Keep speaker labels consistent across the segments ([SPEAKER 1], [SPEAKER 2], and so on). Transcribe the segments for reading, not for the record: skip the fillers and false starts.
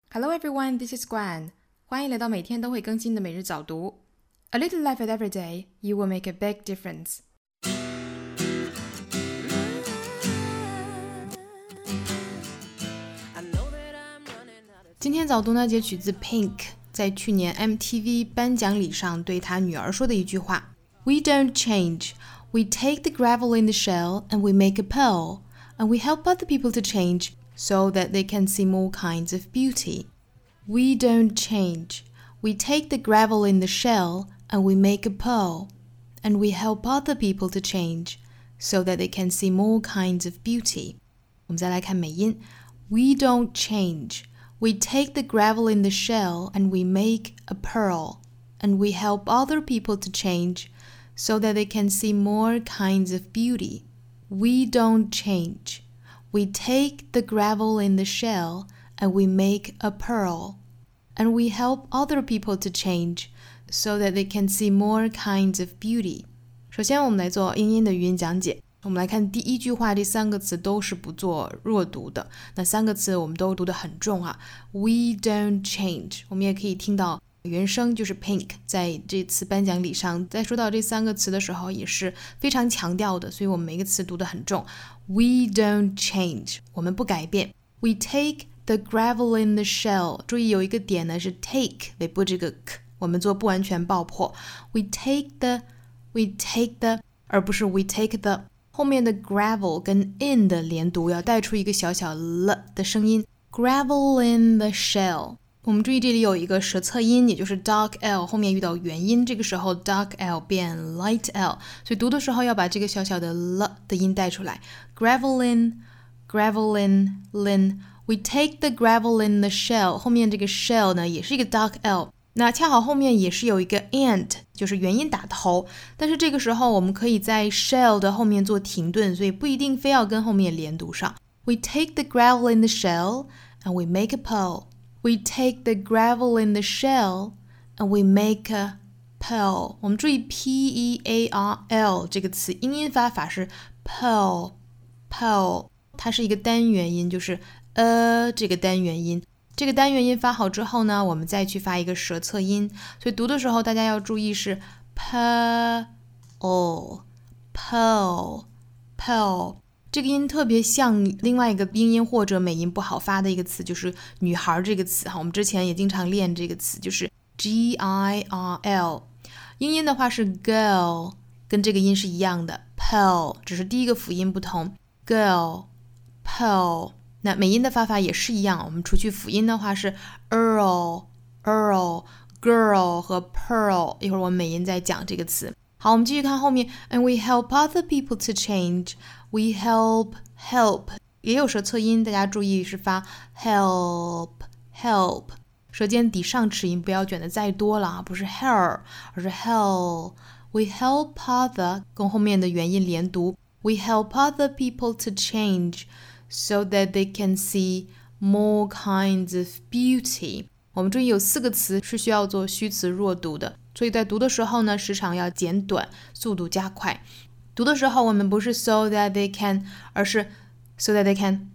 [SPEAKER 1] Hello everyone, this is Guan. 欢迎来到每天都会更新的每日早读。A little effort every day, you will make a big difference. 今天早读呢，节取自 Pink 在去年 MTV 颁奖礼上对他女儿说的一句话 We don't change, we take the gravel in the shell and we make a pearl, and we help other people to change so that they can see more kinds of beauty. We don't change, we take the gravel in the shell and we make a pearl, and we help other people to change so that they can see more kinds of beauty. 我们再来看美音 We don't change.We take the gravel in the shell and we make a pearl, and we help other people to change so that they can see more kinds of beauty. We don't change. We take the gravel in the shell and we make a pearl, and we help other people to change so that they can see more kinds of beauty. 首先我们来做英音的语音讲解。我们来看第一句话，这三个词都是不做弱读的，那三个词我们都读得很重啊。We don't change， 我们也可以听到原声就是 Pink 在这次颁奖礼上在说到这三个词的时候也是非常强调的，所以我们每个词读得很重。We don't change， 我们不改变。We take the gravel in the shell， 注意有一个点呢是 take 尾部这个 k， 我们做不完全爆破。We take the， 而不是 we take the。后面的 gravel 跟 in 的连读要带出一个小小 l 的声音 gravel in the shell 我们注意这里有一个舌侧音，也就是 dark L 后面遇到元音，这个时候 dark L 变 light L， 所以读的时候要把这个小小的 l 的音带出来 gravel in lin we take the gravel in the shell 后面这个 shell 呢也是一个 dark L，那恰好后面也是有一个 and 就是元音打头，但是这个时候我们可以在 shell 的后面做停顿，所以不一定非要跟后面连读上。 We take the gravel in the shell and we make a pearl. We take the gravel in the shell and we make a pearl. 我们注意 P-E-A-R-L 这个词音音发法是 pearl， 它是一个单元音，就是这个单元音。这个单元音发好之后呢，我们再去发一个舌侧音，所以读的时候大家要注意是 pearl， 这个音特别像另外一个英音或者美音不好发的一个词，就是女孩这个词，我们之前也经常练这个词，就是 girl。 英音的话是 girl， 跟这个音是一样的 pearl， 只是第一个辅音不同 girl pearl。那美音的发法也是一样，我们除去辅音的话是 girl 和 pearl， 一会儿我们美音再讲这个词。好，我们继续看后面 and we help other people to change. We help 也有舌侧音，大家注意是发 help， 舌尖抵上齿音不要卷得再多了，不是 hair 而是 hell。 We help other 跟后面的元音连读 We help other people to change so that they can see more kinds of beauty. 我们注意有四个词是需要做虚词弱读的，所以在读的时候呢，时长要减短，速度加快。读的时候我们不是 so that they can， 而是 so that they can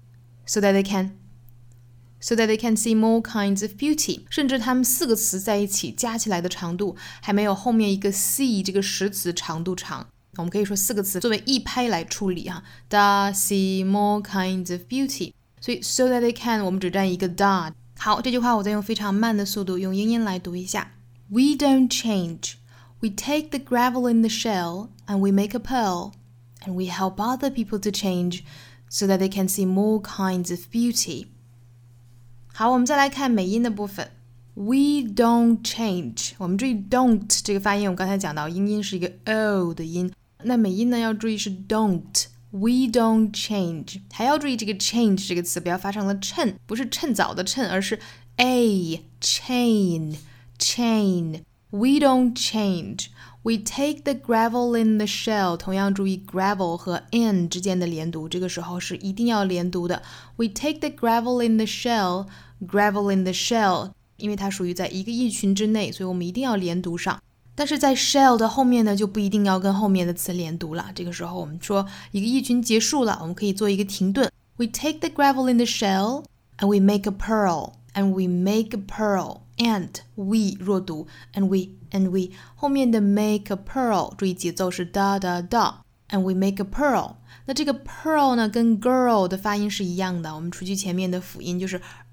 [SPEAKER 1] see more kinds of beauty， 甚至他们四个词在一起加起来的长度还没有后面一个 see 这个实词长度长。我们可以说四个词作为一拍来处理da see more kinds of beauty， 所以 so that they can 我们只占一个 da。 好，这句话我再用非常慢的速度用英音来读一下 We don't change. We take the gravel in the shell and we make a pearl, and we help other people to change so that they can see more kinds of beauty. 好，我们再来看美音的部分We don't change， 我们注意 don't 这个发音，我刚才讲到英音是一个 o 的音，那美音呢要注意是 don't。 We don't change， 还要注意这个 change 这个词不要发成了衬，不是趁早的趁，而是 a chain。 We don't change. We take the gravel in the shell， 同样注意 gravel 和 in 之间的连读，这个时候是一定要连读的。 We take the gravel in the shell， gravel in the shell，因为它属于在一个意群之内，所以我们一定要连读上。但是在 shell 的后面呢，就不一定要跟后面的词连读了。这个时候我们说一个意群结束了，我们可以做一个停顿。We take the gravel in the shell and we make a pearl. and we make a pearl and we 弱读 and we 后面的 make a pearl 注意节奏是哒哒哒 and we make a pearl。 那这个 pearl 呢跟 girl 的发音是一样的，我们除去前面的辅音就是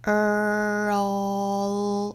[SPEAKER 1] earl，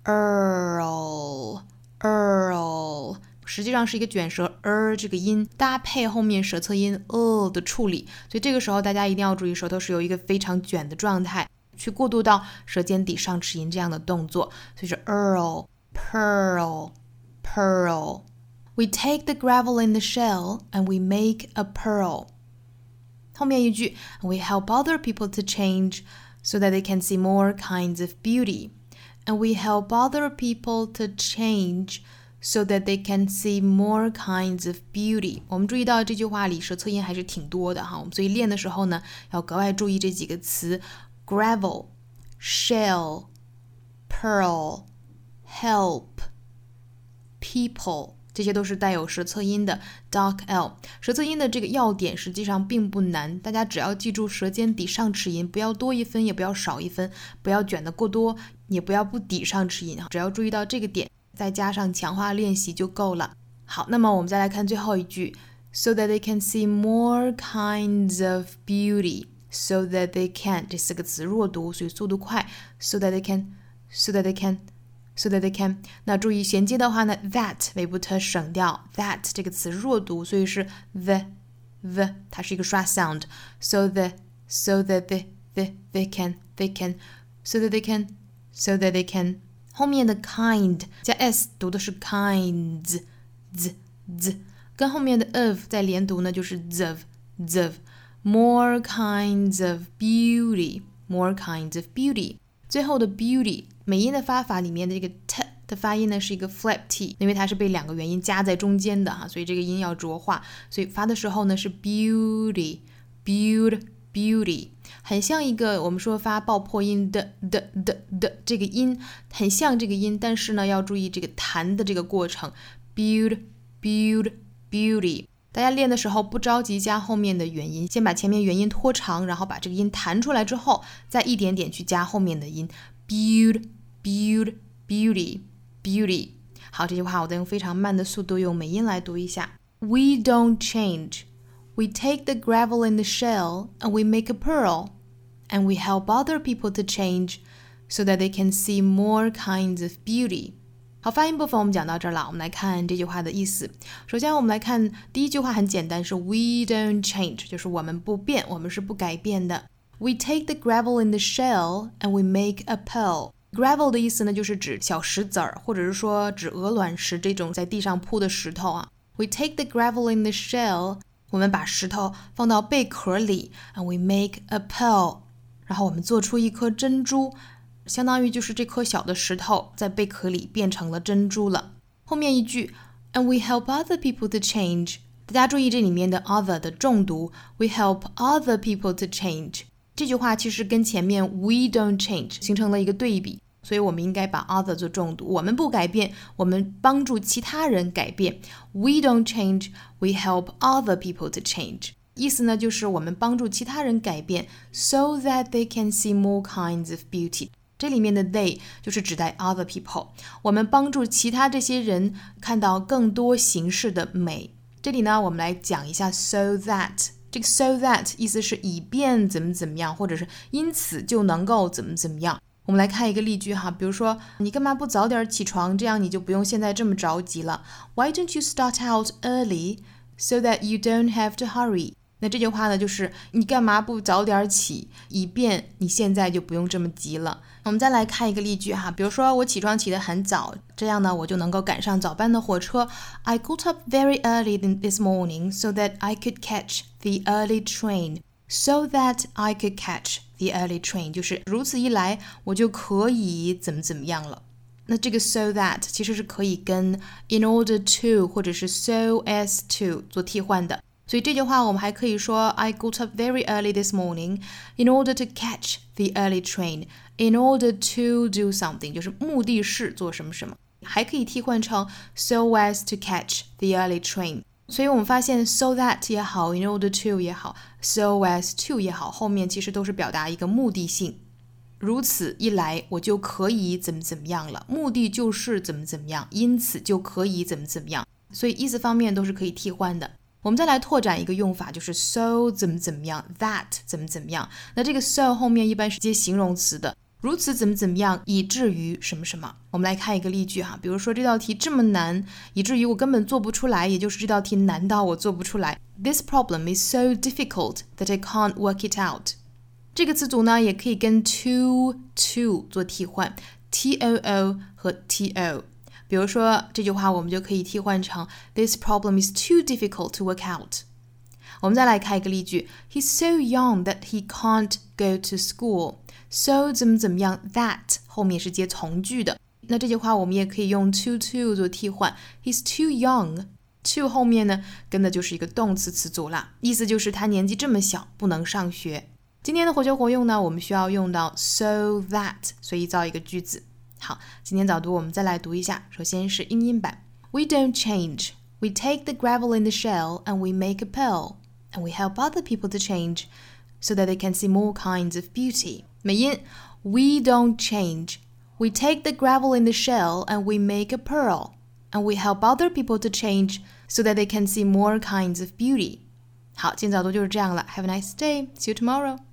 [SPEAKER 1] 实际上是一个卷舌这个音搭配后面舌侧音的处理，所以这个时候大家一定要注意舌头是有一个非常卷的状态，去过渡到舌尖底上齿龈这样的动作，所以是 earl pearl pearl。 We take the gravel in the shell and we make a pearl。 后面一句 We help other people to change so that they can see more kinds of beauty and we help other people to change so that they can see more kinds of beauty。 我们注意到这句话里舌侧音还是挺多的哈，我们所以练的时候呢要格外注意这几个词 gravel shell pearl help people， 这些都是带有舌侧音的 dark L。 舌侧音的这个要点实际上并不难，大家只要记住舌尖抵上齿龈，不要多一分也不要少一分，不要卷得过多也不要不抵上齿龈，只要注意到这个点再加上强化练习就够了。好，那么我们再来看最后一句 So that they can see more kinds of beauty So that they can 这四个词弱读，所以速度快 So that they can So that they can So that they can。 那注意衔接的话呢 that 尾部特省掉 that 这个词弱读，所以是 the 它是一个刷 sound So that they can So that they can So that they can。 后面的 kind 加 s 读的是 kinds z 跟后面的 of 再连读呢就是 zov more kinds of beauty more kinds of beauty。 最后的 beauty 美音的发法里面的这个 t 的发音呢是一个 flap t， 因为它是被两个元音加在中间的哈，所以这个音要浊化，所以发的时候呢是 beauty， 很像一个我们说发爆破音的这个音很像这个音，但是呢要注意这个弹的这个过程 beauty。 大家练的时候不着急加后面的元音，先把前面元音拖长，然后把这个音弹出来之后再一点点去加后面的音 beauty。 好，这句话我再用非常慢的速度用美音来读一下 We don't change We take the gravel in the shell and we make a pearl and we help other people to change so that they can see more kinds of beauty。 好，发音部分我们讲到这儿了，我们来看这句话的意思。首先我们来看第一句话很简单，是 We don't change， 就是我们不变，我们是不改变的。 We take the gravel in the shell and we make a pearl。 Gravel 的意思呢就是指小石子儿，或者是说指鹅卵石这种在地上铺的石头啊。 We take the gravel in the shell， 我们把石头放到贝壳里 and we make a pearl， 然后我们做出一颗珍珠，相当于就是这颗小的石头在贝壳里变成了珍珠了。后面一句 And we help other people to change， 大家注意这里面的 other 的重读 We help other people to change， 这句话其实跟前面 We don't change 形成了一个对比，所以我们应该把 other 做重读，我们不改变，我们帮助其他人改变。 We don't change We help other people to change， 意思呢就是我们帮助其他人改变 so that they can see more kinds of beauty，这里面的 they 就是指代 other people， 我们帮助其他这些人看到更多形式的美。这里呢我们来讲一下 so that， 这个 so that 意思是以便怎么样，或者是因此就能够怎么样。我们来看一个例句哈，比如说你干嘛不早点起床，这样你就不用现在这么着急了。 Why don't you start out early so that you don't have to hurry？那这句话呢就是你干嘛不早点起，以便你现在就不用这么急了。我们再来看一个例句哈，比如说我起床起得很早，这样呢我就能够赶上早班的火车。 I got up very early this morning so that I could catch the early train So that I could catch the early train， 就是如此一来我就可以怎么样了。那这个 so that 其实是可以跟 in order to 或者是 so as to 做替换的，所以这句话我们还可以说 I got up very early this morning in order to catch the early train in order to do something， 就是目的是做什么什么，还可以替换成 so as to catch the early train。所以我们发现 so that 也好 in order to 也好 so as to 也好，后面其实都是表达一个目的性。 如此一来我就可以怎么样了，目的就是怎么样，因此就可以怎么样，所以意思方面都是可以替换的。我们再来拓展一个用法，就是 so 怎么样 that 怎么样。那这个 so 后面一般是接形容词的，如此怎么样以至于什么什么。我们来看一个例句哈，比如说这道题这么难以至于我根本做不出来，也就是这道题难到我做不出来。 This problem is so difficult that I can't work it out。 这个词组呢也可以跟 to 做替换， too 和 to。比如说这句话我们就可以替换成 This problem is too difficult to work out。 我们再来看一个例句， He's so young that he can't go to school。 So 怎么样 that 后面是接从句的，那这句话我们也可以用 to 做替换， He's too young。 to 后面呢跟的就是一个动词词组啦，意思就是他年纪这么小不能上学。今天的活学活用呢，我们需要用到 so that， 所以造一个句子。好，今天早读我们再来读一下。首先是英音版。 We don't change. We take the gravel in the shell and we make a pearl. And we help other people to change so that they can see more kinds of beauty. 美音 We don't change. We take the gravel in the shell and we make a pearl. And we help other people to change so that they can see more kinds of beauty. 好，今天早读就是这样了。Have a nice day. See you tomorrow.